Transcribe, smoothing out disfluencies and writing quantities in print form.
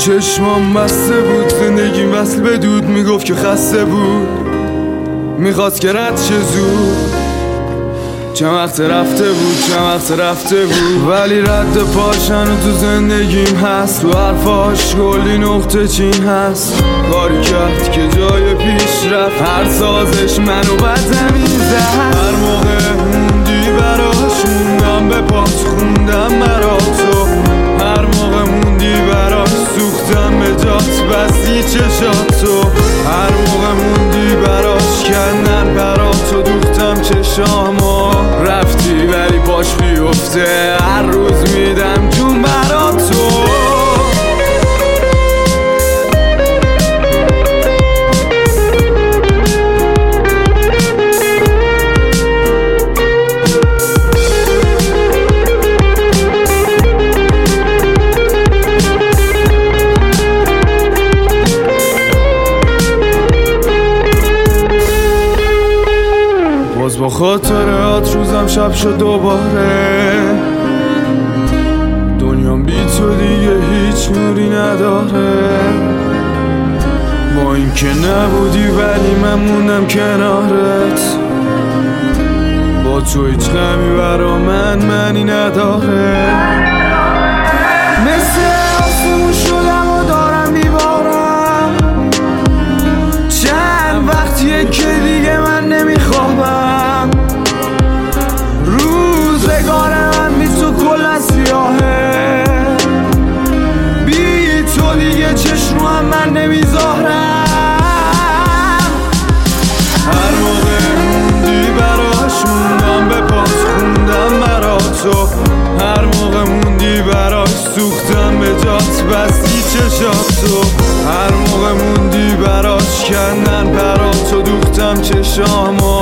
چشمام بسته بود، زندگیم وصل به دود، میگفت که خسته بود، میخواست که رد شه زود. چند وقت رفته بود ولی رد پاشن تو زندگیم هست. تو حرفاش کلی نقطه چین هست. کاری کرد که جای پیش رفت، هر سازش منو بد زمین زد. هر موقع موندی براش موندم، به پات خوندم برا تو. هر موقع موندی براش سوختم به جات، بستی چشاتو. هر موقع موندی براش کندن براتو، دوختم چشامو. رفتی ولی باش بیفته، هر روز میدم جون براتو. باز با خاطرات روزم شب شد دوباره. دنیام بی تو دیگه هیچ نوری نداره. با این که نبودی ولی من موندم کنارت. با تو هیچ غمی برا منی نداره. مثل آسمون شدم و دارم میبارم. چند وقتیه که دیگه من نمیخوابم. روزگار من بی تو کل سیاهه. بی تو دیگه چشم رو هم من نمیذارم. هر موقع موندی براش موندم، به پات خوندم برا تو. هر موقع موندی براش سوختم به جات، بستی چشاتو. هر موقع موندی براش کندن برا تو، دوختم چشامو.